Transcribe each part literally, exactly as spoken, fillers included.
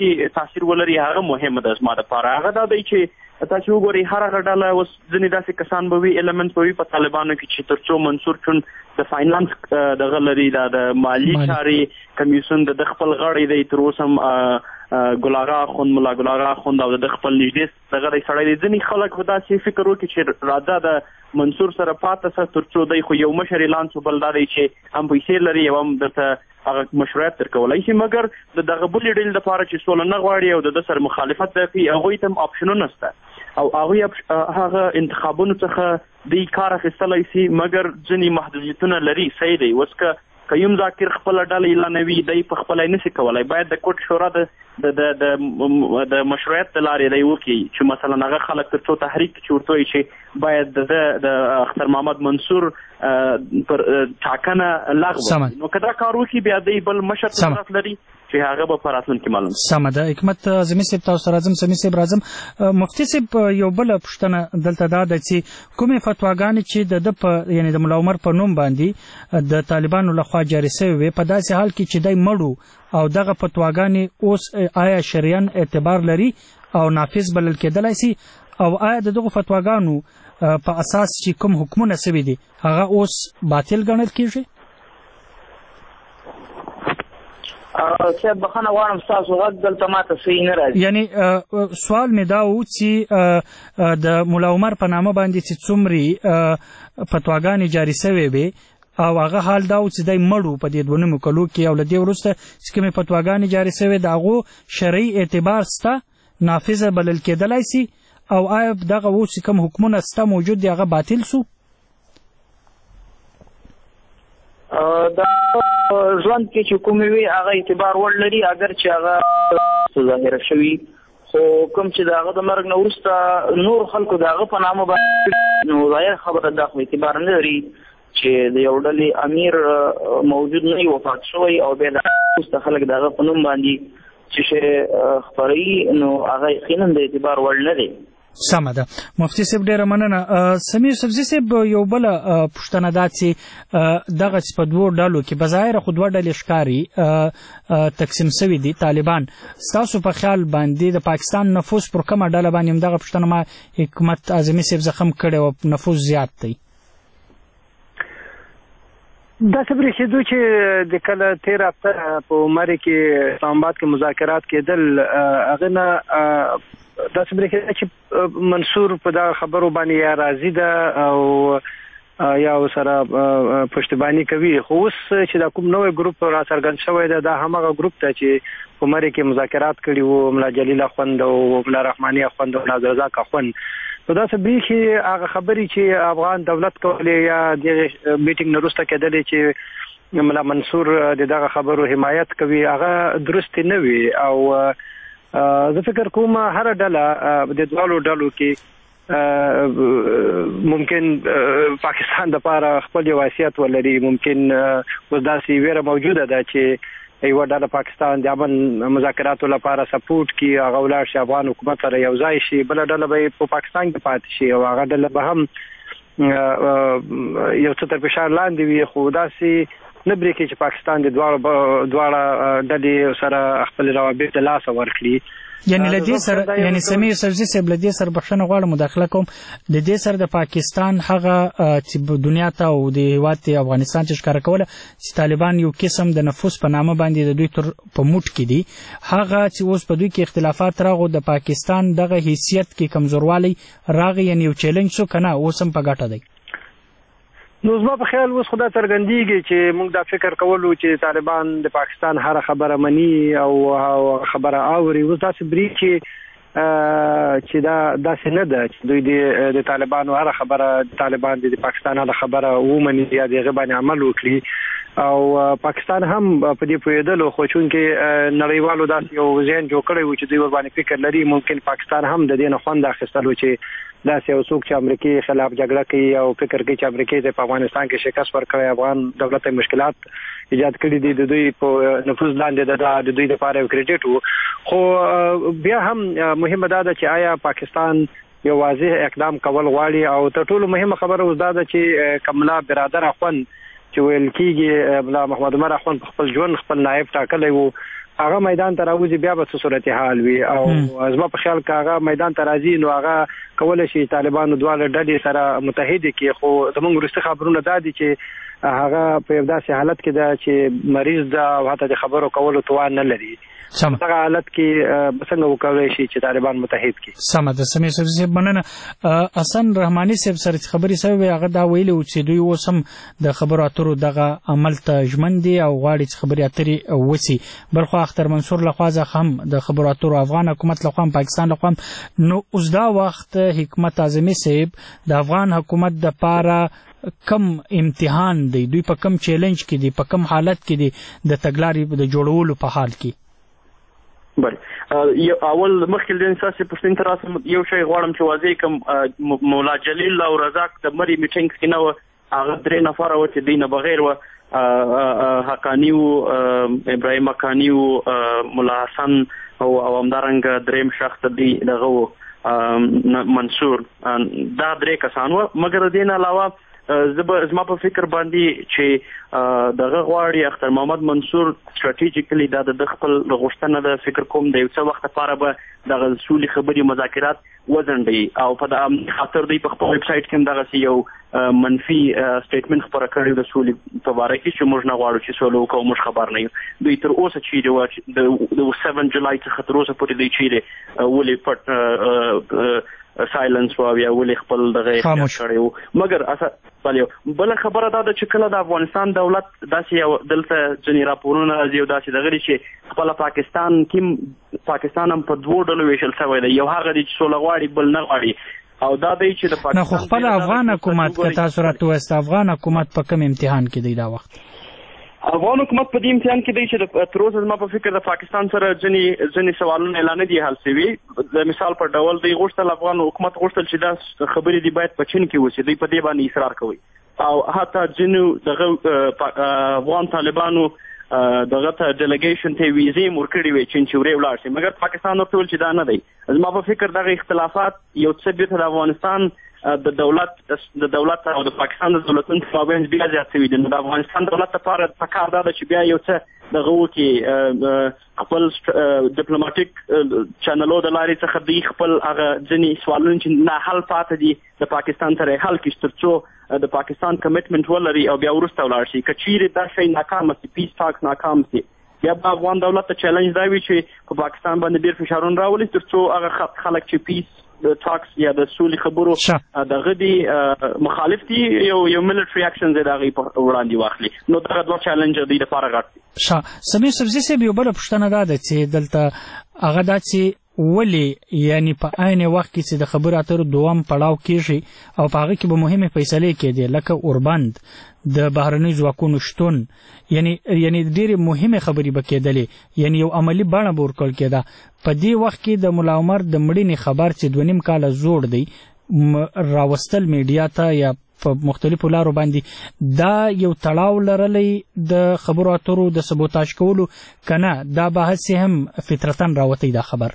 کې تاثیر ولري هغه مهمه ده زما دپاره. هغه دا دی چې تاسو وګورئ هر هغه ډله اوس ځینې داسې کسان به وي ایلمنټ به وي په طالبانو کې چې تر څو منصور چون د فاینانس دغه لري دا د مالي چارې کمیسیون د خپل غړی دی تر اوسه هم ګلاغا خوند ملا ګلاغا خوند او د خپل نږدې دغه دی سړی دی. ځینې خلک به داسې فکر وکړي چې راځه د منصور سره پاته سه تر څو دی خو یو مشر اعلان شو بل دا دی چې هم پیسې لري او هم درته هغه مشروعیت درکولی شي مګر د دغه بلې ډلې لپاره چې سوله نه غواړي او د ده سره مخالفت نه کوي هغوی ته هم اپشنونه شته او هغوی هغه انتخابونو څخه دوی کار اخیستلی شي مګر ځینې محدودیتونه لري. صحیح دی. اوس که قیوم ذاکر خپله ډله اعلانوي دی په خپله یې نشي کولی باید د کوټ شورا د د د مشروعیت د لارې دی وکړي چې مثلا هغه خلک تر څو تحریک چې ورته وایي چې باید د د اختر محمد منصور پر ټاکنه لغوه نو که دا کار وکړي بیا دی بل مشر طرف لري چې هغه به په راتلونکي معلوم سمه ده. حکمت اعظمي صاحب تاسو سره راځم. سمي صاحب راځم. مفتي صاحب یو بله پوښتنه دلته دا ده چې کومې فتواګانې چې د ده په یعنې د ملا عمر په نوم باندې د طالبانو لخوا جاري شوې وې په داسې حال کې چې دی مړو او دغه فتواګانې اوس آیا شریعن اعتبار لري او نافذ بلل کېدلی سي او آیا د دغو فتواګانو په اساس چې کوم حکمونه سوي دي هغه اوس باطل ګڼل کېږي؟ صاحب بخښنه غواړم ستاسو غږ دلته ماته صحیح نه راځي. یعنې سوال مې دا و چې د ملا عمر په نامه باندې چې څومرې فتواګانې جاري شوې وې او هغه حال دا و چې دی مړ په دې دوه نیمو کلو کې او له دې وروسته چې کومې فتواګانې جاري شوې د هغو شرعي اعتبار شته نافظه بلل کېدلی سي او آیا دغه اوس کوم حکمونه شته موجود دي هغه باطل سو؟ دا ژوند کې چې کومې وي هغه اعتبار وړ لري اگر چې هغه ظاهره شوي خو کوم چې د هغه د مرګ نه وروسته نور خلکو د هغه په نامه باندې نو ظاهر خبره دا خو اعتبار نه لري چې د یو ډلې امیر موجود نه وي وفات شوی او بیا د وروسته خلک د هغه په نوم باندې چې شی خپروي نو هغه یقینا د اعتبار وړ نه دی. سمه ده. مفتي صاحب ډېره مننه. سمیر سبزي صاحب یو بله پوښتنه دا چې دغه چې په دوو ډلو کې بظاهره خو دوه ډلې ښکاري تقسیم شوي دي طالبان ستاسو په خیال باندې د پاکستان نفوس پر کومه ډله باندې همدغه پوښتنه ما حکمت اعظمي صاحب زخم کړې وه نفوس زیات دی؟ داسې برېښېدو چې د کله تېره هفته په عمرې کې اسلام آباد کې مذاکرات کېدل هغې نه داسې برېښېده چې منصور په دغه خبرو باندې یا راضي ده او یا ورسره پشتیباني کوي خو اوس چې دا کوم نوی ګروپ را څرګند شوی ده دا هماغه ګروپ ده چې په عمرې کې مذاکرات کړي وو ملا جلیل اخوند او ملا رحماني اخوند او ناظر رزاق اخوند نو داسې برېښي هغه خبرې چې افغان دولت کولې یا دغه میټینګ نه وروسته کېدلې چې ملا منصور د دغه خبرو حمایت کوي هغه درستې نه وي او زه فکر کوم هر ډله د دواړو ډلو کې ممکن پاکستان دپاره خپل یو حیثیت ولري ممکن اوس داسې ویره موجوده ده چې یوه ډله پاکستان د امن مذاکراتو لپاره سپورټ کړي هغه ولاړ شي افغان حکومت سره یو ځای شي بله ډله به یې په پاکستان کې پاتې شي او هغه ډله به هم یو څه تر فشار لاندې وي خو داسې نه برېښي چې پاکستان د دواړه دواړه ډلې سره خپل روابط د لاسه ورکړي. یعنی له دې سره یعنی سمیر سبزي صاحب له دې سره بخښنه غواړم مداخله کوم د دې سره د پاکستان هغه چې دنیا ته او د هېواد افغانستان چې ښکاره کوله چې طالبان یو قسم د نفوس په نامه باندې د دوی تر په موټ کې دي هغه چې اوس په دوی کې اختلافات راغو د پاکستان دغه حیثیت کې کمزوروالی راغی یعنی یو چیلنج شو که نه اوس هم په ګټه دی؟ نو زما په خیال اوس خو دا څرګندېږي چې موږ دا فکر کولو چې طالبان د پاکستان هره خبره مني او خبره اوري اوس داسې برېښي چې دا داسې نه ده چې دوی د طالبانو هره خبره طالبان د پاکستان هره خبره ومني یا د هغې باندې عمل وکړي او پاکستان هم په دې پوهېدلو خو چونکې نړیوالو داسې یو ذهن جوړ کړی و چې دوی ورباندې فکر لري ممکن پاکستان هم د دې نه خوند اخیستلو چې داسې یو څوک چې امریکې خلاف جګړه کوي او فکر کوي چې امریکې ته په افغانستان کې شکست ورکړی افغان دولت ته مشکلات ایجاد کړي دي د دوی په نفوذ لاندې د دوی دپاره یو کریډټ و خو بیا هم مهمه دا ده چې آیا پاکستان یو واضح اقدام کول غواړي او تر ټولو مهمه خبره اوس دا ده چې کملا برادر اخوند چې ویل کېږي ملا محمد عمر اخوند په خپل ژوند خپل نایب ټاکلی و هغه میدان ته راوځي بیا به څه صورتحال وي او زما په خیال کې هغه میدان ته راځي نو هغه کولای شي طالبانو دواړه ډلې سره متحد کړي خو زموږ وروستي خبرونه دا دي چې هغه په یو داسې حالت کې ده چې مریض ده او حتی د خبرو کولو توان نه لري سم هغه حالت کې څنګه وکولای شي چې طالبان متحد کړي سم ده سمې سبزي مننه حسن رحماني صاحب سره خبري سوي هغه دا ویلي چې دوی اوسم د خبرو اترو دغه عمل ته ژمن دي او غواړي چې خبري اترې وسی بلخو اختر منصور لخوا هم د خبرو اترو افغان حکومت لخوا پاکستان لخوا نو اوس دا وخت حکمت اعظمي صاحب د افغان حکومت د پاره کم امتحان دی دوی په کم چیلنج کې دي په کم حالت کې دي د تګلارې د جوړولو په حال کې بله یو اول مخکې د انساسي پښتون تر اوسه یو شی غواړم چې واضح کوم مولا جلیل او رزاق د مری میټینګ کې نو هغه درې نفر و چې دینه بغیر و حقانی او ابراهیم حقانی او مولا حسن او همدارنګ دریم شخص دی دغه منصور دا درې کسان و مګر دین علاوه زما په فکر باندې چې دغه غواړي اختر محمد منصور استراتیجیکلی دا د خپل غوښتنه د فکر کوم د یو څه وخت لپاره به دغه سولې خبري مذاکرات وزنډي او په د خاطر دی په خپل ویب سټ کې دغه یو منفي سټیټمنټ خبره کړی د سولې په اړه کې چې موږ نه غواړو چې سولې وکړو موږ خبر نه یو دوی تر اوسه چې د سبعه جولای څخه تر اوسه پورې دی چې ولې پټ سایلنس و یا ولې خپل دغه کړیو مګر اسه بل خبره دا ده چې کله د افغانستان دولت داسې یو دلته ځینې راپورونه راځي او داسې دغه چې خپل پاکستان کې پاکستان هم په دوه ډلو ویشل شوی دی یو هغه دی چې سوله غواړي بل نه غواړي او دا دی چې د پاکستان نه خپل افغان حکومت که تاسو راته وست افغان حکومت په کوم امتحان کې دی دا وخت افغان حکومت په دې امتحان کې دی چې تر اوسه زما په فکر د پاکستان سره ځینې ځینې سوالونه اعلان دي حل شوي د مثال په ډول دی غوښتل افغان حکومت غوښتل چې دا خبرې دی باید په چین کې وشي دوی په دې باندې اصرار کوي او حتی ځینو دغه افغان طالبانو دغه ته ډیلیګیشن ته ویزې ورکړې وي چې چورې ولاړ شي مګر پاکستان ورته ویل چې دا نه دی زما په فکر دغه اختلافات یو څه بیرته د افغانستان د دولت د دولت او د پاکستان د دولتونو په مابین بیا زیات شوي دي نو د افغانستان دولت لپاره پکار دا ده چې بیا یو څه دغه وکړي خپل ډیپلوماټیک چینلو د لارې څخه دی خپل هغه ځینې سوالونه چې نه حل پاتې دي د پاکستان سره حل کړي تر څو د پاکستان کمیټمنټ ولري او بیا وروسته ولاړ شي که چیرې دا شی ناکام شي پیس ټاکس ناکام شي بیا به افغان دولت ته چیلنج دا وي چې په پاکستان باندې ډېر فشارونه راولي تر څو هغه خلک چې پیس د ټاکس یا د سولې خبرو دغه دی مخالف دي یو یو ملټري اکشن زه دغه په وړاندې واخلي نو دا دوه چیلنج دی لپاره غټ ښه سمې سبزي سه یو بل پښتنه ده چې دلته هغه دا چې ولی یعنی په عین وخت کې چې د خبرو اترو دوام پړاو کېږي او په هغه کې به مهمه فیصله کېدي لکه اوربند د بهرنۍ ځواکونو شتون یعنی یعنی ډېرې مهمه خبرې به کېدلې یعنی یو عملی بڼه به ورکول کېده په دې وخت کې د ملا عمر د مړینې خبر چې دوه نیم کاله زوړ دی راوستل میډیا ته یا په مختلفو لارو باندې دا یو تړاو لرلی د خبرو اترو د سبوتاژ کولو کنه دا بحث هم فطرتن راوتی دا خبر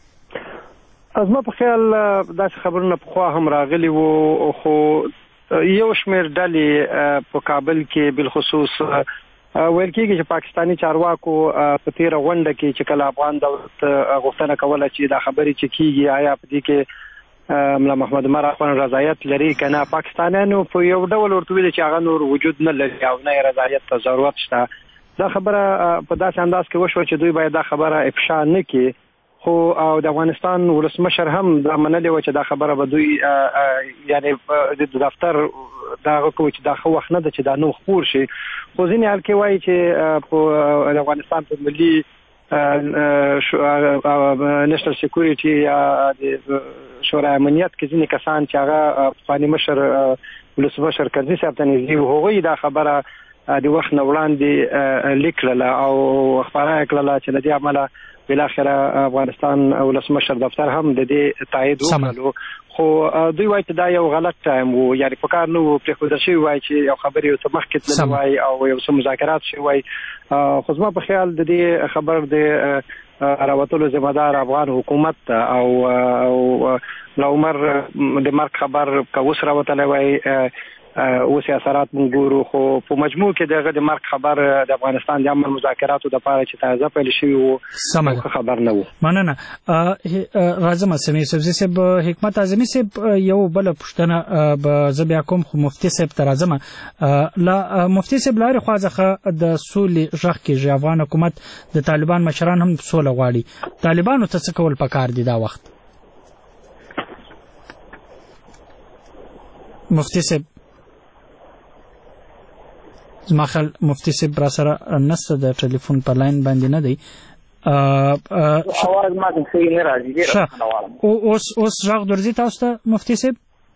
از ما په خیال داسې خبرونه پخوا هم راغلي وو خو یو شمېر ډلې په کابل کې بالخصوص ویل کېږي چې پاکستاني چارواکو په تیره غونډه کې چې کله افغان دولت غوښتنه کوله چې دا خبرې چې کېږي آیا په دې کې ملا محمد عمر اخوان رضایت لري که نه پاکستانیانو په یو ډول ورته ویلي چې هغه نور وجود نه لري او نه یې رضایت ته ضرورت شته دا خبره په داسې انداز کې وشوه چې دوی باید دا خبره افشا نه کړي خو او د افغانستان ولسمشر هم دا منلې و چې دا خبره به دوی یعنی د دفتر دا کوي چې دا خو وخت نه ده چې دا نو خپور شي خو ځینې حال کې وایي چې په افغانستان په ملي نېشنل سکیورټي یا د شورای امنیت کې ځینې کسان چې هغه پخواني مشر ولسمشر کرزي صاحب ته نږدې وو هغوی دا خبره د وخت نه وړاندې لیک کړله او خپاره یې کړله چې له دې امله بالاخره افغانستان ولسمشر دفتر هم د دې تایید وکړلو خو دوی وایي چې دا یو غلط ټایم وو یعنی په کار نه وو پرېښودل شوي وایي چې یو خبرې ورته مخکې تللې وایي او یو څه مذاکرات شوي وایي خو زما په خیال د دې خبر د راوتلو ذمه دار افغان حکومت او ملا عمر د مرګ خبر که اوس راوتلی وای اوس اثرات مونږ ګورو خو په مجموع کې دغه د مرګ خبر د افغانستان د امن مذاکراتو د لپاره چې تازه پیل شوی وو خبر نه وو. مننه. راځم سمې سبزي صاحب حکمت اعظمي صاحب یو بل پښتنه به زبیا کوم خو مفتي صاحب ته راځم. لا مفتي صاحب لاري خوازخه د سولې ژغ کې افغان حکومت د طالبان مشران هم سوله غواړي. طالبانو ته څه کول پکار دي دا وخت؟ مفتي صاحب زما خل مفتي صاحب را سره نسته د ټلیفون په لاین باندې نه دی. اواز ما ته صحیح نه راځي ډیر او اوس اوس ژغ درځي تاسو ته مفتي صاحب؟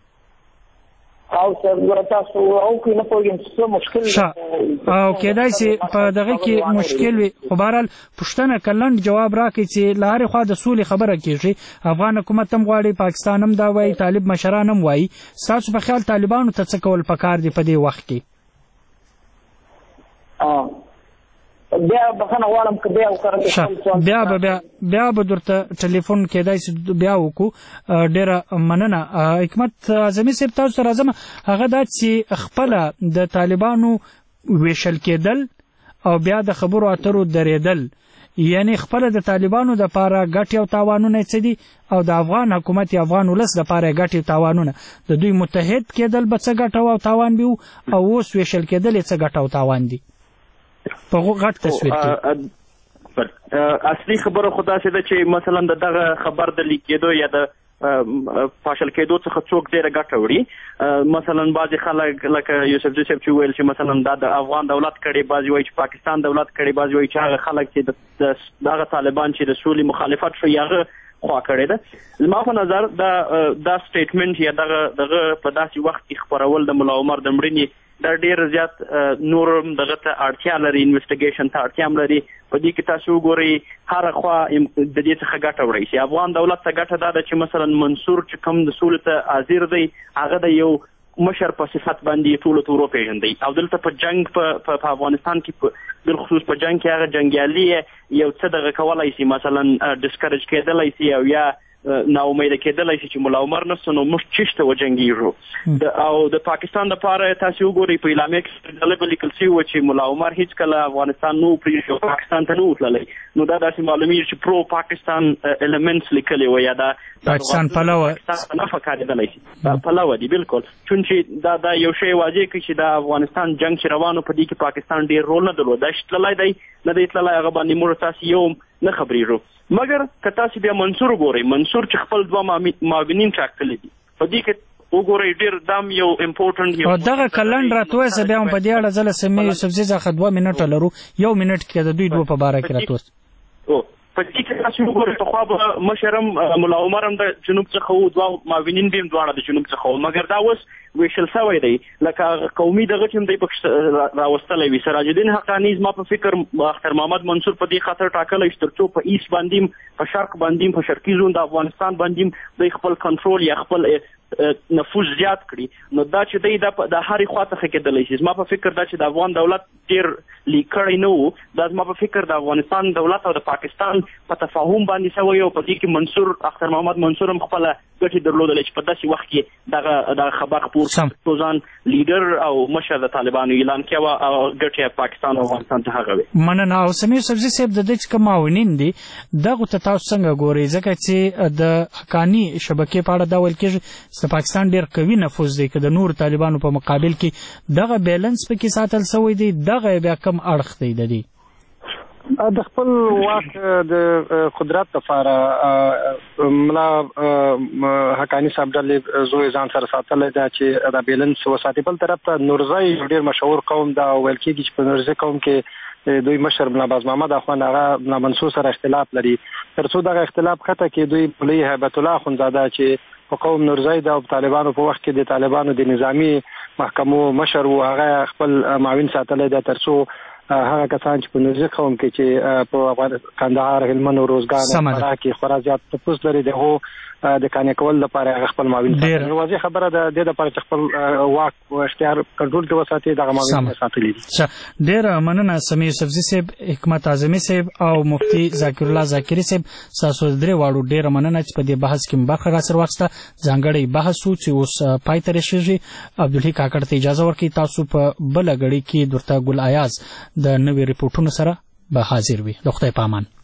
او سر تاسو او کې نه پوهیږم څه مشکل او کېدای شي په دغه کې مشکل وي. خو بهرحال پښتنه کلند جواب راکړي چې لارې خوا د سولې خبره کېږي. افغان حکومت هم غواړي، پاکستان هم دا وایي، طالب مشران هم وایي. ستاسو په خیال طالبانو ته څه کول پکار دي په دې وخت کې؟ بیا بخنه غواړم که بیا وکړم بیا به بیا بیا به درته ټلیفون کېدای شي بیا وکړو. ډېره مننه. حکمت اعظمي صاحب تاسو ته راځم. هغه دا چې خپله د طالبانو ویشل کېدل او بیا د خبرو اترو درېدل، یعنی خپله د طالبانو دپاره ګټې او تاوانونه څه دي او د افغان حکومت یا افغان ولس دپاره ګټې او تاوانونه، د دوی متحد کېدل به څه ګټه او تاوان وي او اوس ویشل کېدل یې څه ګټه او تاوان دي په غټ تصویر کې؟ اصلي خبره خو داسې ده چې مثلا د دغه خبر د لیک کېدو یا د فاشل کېدو څخه څوک ډېره ګټه وړي. مثلا بعضې خلک لکه یوسفزي صاحب چې ویل چې مثلا دا د افغان دولت کړي، بعضې وایي چې پاکستان دولت کړي، بعضې وایي چې هغه خلک چې دغه طالبان چې د سولې مخالفت شوي هغه خوا کړې ده. زما په نظر دا دا سټیټمنټ یا دغه دغه په داسې وخت کې خپرول د ملا عمر د مړینې دا ډېر زیات نور دغه ته اړتیا لري، انویسټیګیشن ته اړتیا هم لري. په دې کې تاسو وګورئ هره خوا د دې څخه ګټه وړی شي. افغان دولت ته ګټه دا ده چې مثلا منصور چې کوم د سولې ته حاضر دی هغه د یو مشر په صفت باندې ټولو ته وروپېژندی او دلته په جنګ په افغانستان کې بالخصوص په جنګ کې هغه جنګیالي یو څه دغه کولی شي، مثلا ډسکرج کېدلی شي او یا ناامیده کېدلی شي چې ملا عمر نشته نو موږ چېشته وجنګېږو. او د پاکستان دپاره تاسې وګورئ په اعلامیه کې ډله به لیکل شوي وه چې ملا عمر هېڅکله افغانستان نه و پرېښی او پاکستان ته نه و تللی. نو دا داسې معلومیږي چې پرو پاکستان ایلیمنټس لیکلي وه یا دا پاکستان پلوه نفع کارېدلی شي. دا پلوه دي بالکل، چون چې دا دا یو شی واضح کړي چې دا افغانستان جنګ چې روانو په دې کې پاکستان ډېر رول نه درلود. دا چې تللی دی نه دی تللی هغه باندې موږ تاسې یو نه خبرېږو. مګر که تاسو بیا منصور وګورئ، منصور چې خپل دوه معاونین ټاکلي دي په دې کې وګورئ ډېر دام یو امپورټنټ او دغه کلند راتوسه بیا هم په دې اړه زه له سمې یوسفزي څخه دوه منټه لرو، یو منټ کې د دوی دوه په باره کې راتوس په دې کې تاسو وګورئ پخوا به مشرم ملا عمر هم د جنوب څخه و، دوه معاونین به هم دواړه د جنوب څخه و، مګر دا اوس ویشل سوی دی لکه قومي دغه چې هم دی پکې راوستلی وي. سراج الدین حقاني زما په فکر اختر محمد منصور په دې خاطر ټاکلی چې تر څو په ایست باندې په شرق باندې په شرقي زون د افغانستان باندې دوی خپل کنټرول یا خپل نفوذ زیات کړي. نو دا چې دی د هرې خوا څخه کېدلی شي. زما په فکر دا چې د افغان دولت ډېر لیک کړی نه و، دا زما په فکر د افغانستان دولت او د پاکستان په تفاهم باندې شوی او په دې کې منصور اختر محمد منصور هم خپله ګټې درلودلې چې په داسې وخت کې دغه دغه خبر خپور کړو ځان لیډر او مشر د طالبانو اعلان کړی وه او ګټې پاکستان او افغانستان ته هغه وې. مننه. او سمیر یوسفزي صاحب د دې چې کوم معاونین دي دغو ته تاسو څنګه ګورئ؟ ځکه چې د حقاني شبکې په اړه دا ویل کېږي د پاکستان ډېر قوي نفوذ دی که د نور طالبانو په مقابل کې دغه بیلنس پکې ساتل سوی دی، دغه بیا کم اړخ دی د دې د خپل واک د قدرت لپاره ملا حقاني صاحب ډلې زوی ځان سره ساتلی ده چې دا بیلنس وساتي. بل طرف ته نورزی ډېر مشهور قوم ده او ویل کېږي چې په نورزی قوم کې دوی مشر ملا باز محمد اخوند هغه ملا منصور سره اختلاف لري. تر څو دغه اختلاف ښته کې دوی مولوي هیبت الله اخوندزاده چې په قوم نورزی ده او طالبانو په وخت کې د طالبانو د نظامی محکمو مشر و هغه خپل معاون ساتلی ده تر څو هغه کسان چې په نوزي قوم کې چې په کندهار هلمند او روزګان کې خورا زیات تپوس لري د هو د کانې کول لپاره خپل معاون ساتي واضح خبره ده د لپاره چې خپل واک او اختیار کنټرول کې وساتي دغه معاون ساتلي دي ډیر مننه سمي یوسفزي صاحب حکمت اعظمي صاحب او مفتي ذاکر الله ذاکري صاحب تاسو درې واړو ډیر مننه چې په دې بحث کې مبارک را سره واخسته ځانګړی بحث چې اوس پای ته رسیږي عبدالحی کاکړ ته اجازه ورکړئ تاسو په بل غړي کې درته ګل ایاز د نوې ریپورتونو سره به حاضر وي د خدای په امان.